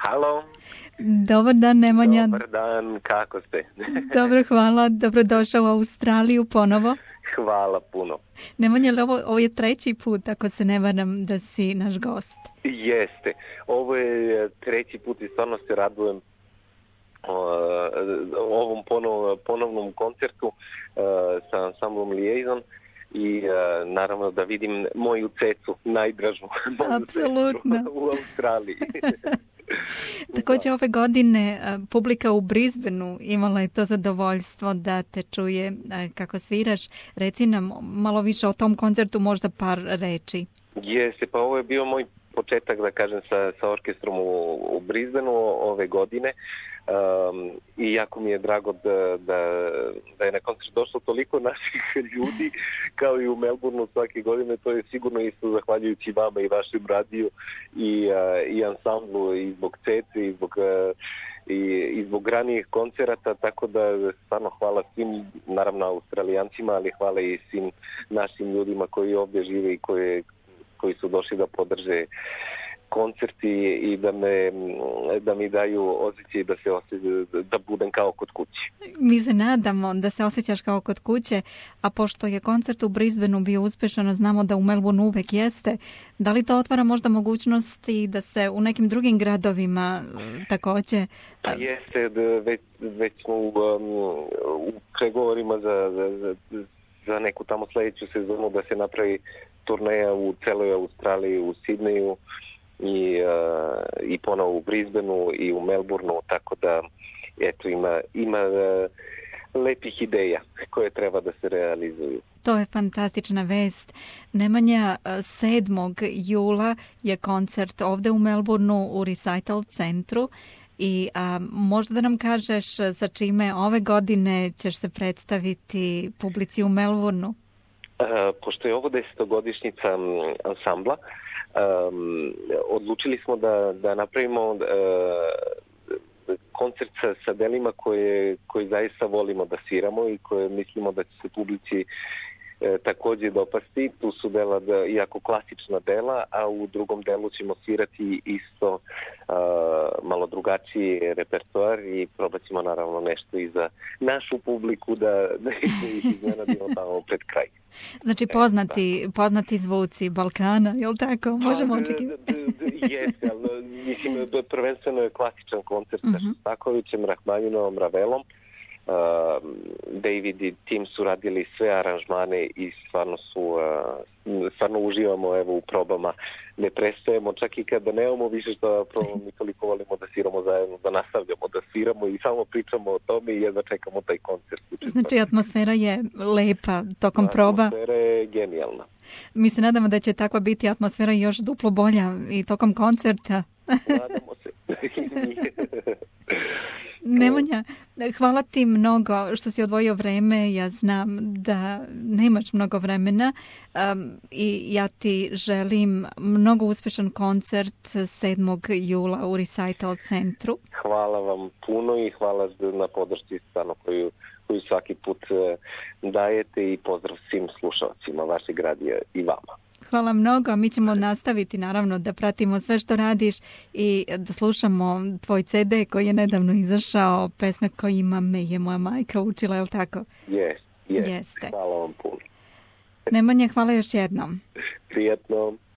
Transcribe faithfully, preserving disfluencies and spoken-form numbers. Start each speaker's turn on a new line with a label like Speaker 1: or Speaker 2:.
Speaker 1: Halo.
Speaker 2: Dobar dan, Nemanja.
Speaker 1: Dobar dan, kako ste?
Speaker 2: Dobro, hvala. Dobrodošao u Australiju ponovo.
Speaker 1: Hvala puno.
Speaker 2: Nemanja, ovo, ovo je treći put, ako se ne varam, da si naš gost.
Speaker 1: Jeste. Ovo je treći put i stvarno se radujem ovom ponov, ponovnom koncertu sa ansamblom Liaison i naravno da vidim moju cecu, najdražu
Speaker 2: apsolutno
Speaker 1: u Australiji.
Speaker 2: Također ove godine publika u Brisbaneu imala je to zadovoljstvo da te čuje kako sviraš. Reci nam malo više o tom koncertu, možda par reči.
Speaker 1: Jeste, pa ovo je bio moj početak, da kažem, sa, sa orkestrom u, u Brisbaneu ove godine. Um, i jako mi je drago da, da, da je na koncert došlo toliko naših ljudi kao i u Melbourneu svake godine. To je sigurno isto zahvaljujući vama i vašem radiju i, uh, i ansamblu i zbog cece i zbog, uh, i, i zbog ranijih koncerata, tako da stvarno hvala svim, naravno Australijancima, ali hvala i svim našim ljudima koji ovdje žive i koji, koji su došli da podrže koncerti i da me da mi daju osjećaj da se osjećam, da budem kao kod kuće.
Speaker 2: Mi se nadamo da se osjećaš kao kod kuće, a pošto je koncert u Brisbaneu bio uspješan, znamo da u Melbourneu uvek jeste. Da li to otvara možda mogućnosti da se u nekim drugim gradovima također?
Speaker 1: Pa jeste, već, već smo u, u pregovorima za, za, za neku tamo sljedeću sezonu da se napravi turneja u celoj Australiji, u Sidneju i, uh, i ponovo u Brisbaneu i u Melbourneu, tako da eto, ima, ima uh, lepih ideja koje treba da se realizuju.
Speaker 2: To je fantastična vest. Nemanja, sedmog jula je koncert ovdje u Melbourneu u Recital centru i a, možda da nam kažeš sa čime ove godine ćeš se predstaviti publici u Melbourneu?
Speaker 1: Uh, pošto je ovo desetogodišnjica ansambla, Um, odlučili smo da, da napravimo uh, koncert sa, sa delima koje, koje zaista volimo da sviramo i koje mislimo da će se publici uh, također dopasti. Tu su dela, da, jako klasična dela, a u drugom delu ćemo svirati isto uh, malo drugačiji repertoar i probat ćemo naravno nešto i za našu publiku da, da ih iznenadimo tamo pred kraj.
Speaker 2: Znači poznati, poznati zvuci Balkana, je li tako? Možemo očekivati.
Speaker 1: Jeste, ali mislim, prvenstveno je klasičan koncert sa
Speaker 2: uh-huh.
Speaker 1: Šostakovićem, Rahmaninovom, Ravelom. Uh, David i tim su radili sve aranžmane i stvarno su uh, stvarno uživamo evo u probama, ne prestajemo čak i kada nemamo više što probamo, mi toliko volimo da sviramo zajedno, da nastavljamo da sviramo i samo pričamo o tome i jedva čekamo taj koncert.
Speaker 2: Znači atmosfera je lepa tokom proba.
Speaker 1: Atmosfera je genijalna.
Speaker 2: Mi se nadamo da će takva biti atmosfera još duplo bolja i tokom koncerta.
Speaker 1: Nadamo se.
Speaker 2: Nemanja, hvala ti mnogo što si odvojio vreme. Ja znam da nemaš mnogo vremena um, i ja ti želim mnogo uspješan koncert sedmog jula u Recital centru.
Speaker 1: Hvala vam puno i hvala na podršci stvarno koju, koju svaki put dajete i pozdrav svim slušalcima vašeg radija i vama.
Speaker 2: Hvala mnogo, mi ćemo nastaviti naravno da pratimo sve što radiš i da slušamo tvoj ce de koji je nedavno izašao, pesme kojima me je moja majka učila, je li tako?
Speaker 1: Yes, yes.
Speaker 2: Jeste.
Speaker 1: Hvala vam puno.
Speaker 2: Nemanja, hvala još jednom.
Speaker 1: Prijetno.